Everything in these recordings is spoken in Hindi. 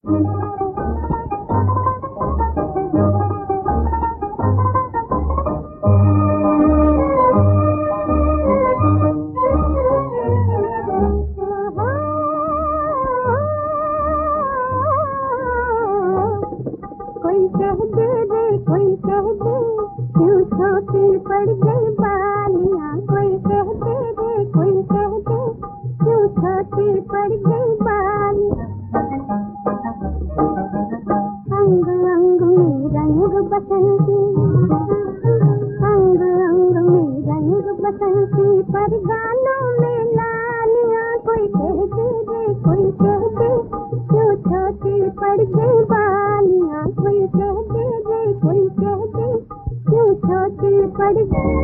कोई कह दे रे कोई कह दे क्यों छोटी पड़ गई बालियां। कोई कह दे रे कोई कह दे क्यों छोटी पड़ गई बालियां। अंग अंग में रंग बसंती, अंग अंग में रंग बसंती, पर गालों में लालियां। कोई कह दे रे कोई कह दे क्यों छोटी पड़ गई बालियां। कोई कह दे रे कोई कह दे क्यों छोटी पड़ गई।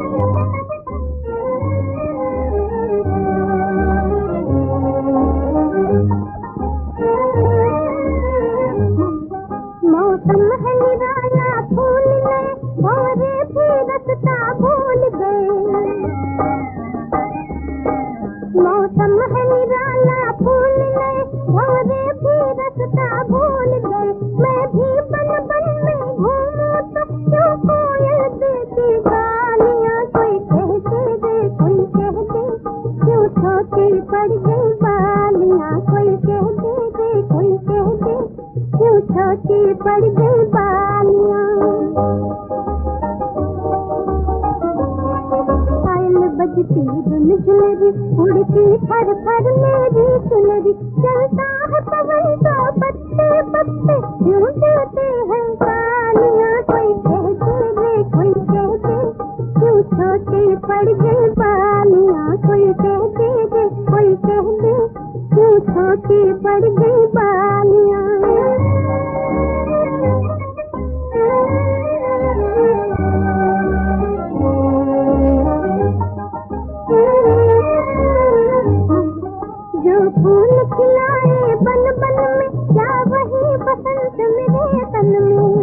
मौसम है निराला फूल गए भंवरे भी रसता भूल गए। मौसम है निराला फूल गए भंवरे भी रसता भूल गए। मैं भी बन बन में घूमूं तो क्यों कोयल देती गालियां। कोई कह दे रे कोई कह दे क्यों छोटी पड़ गई बालियां। कोई कह दे रे कोई कह दे क्यों छोटी पड़ गई बालियां। पायल बजती धुन झुनरी उड़ती फर फर मेरी सुनरी। चलता है पवन तो पत्ते पत्ते क्यों देते हैं गालियां। कोई कह दे रे कोई कह दे क्यों छोटी पड़ गई बालियां। कोई कह दे रे कोई कह दे क्यों छोटी पड़ गई बालियां। जो फूल खिलाए बन बन में क्या वही बसंत मेरे तन में।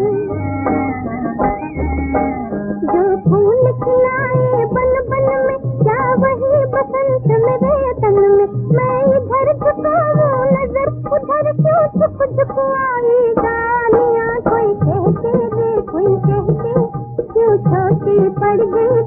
जो फूल खिलाए बन बन में क्या वही बसंत मेरे तन में। मैं इधर झुकाऊं नजर उधर क्यों झुक झुक आई गालियां। कोई कह दे रे कोई कह दे क्यों छोटी पड़ गई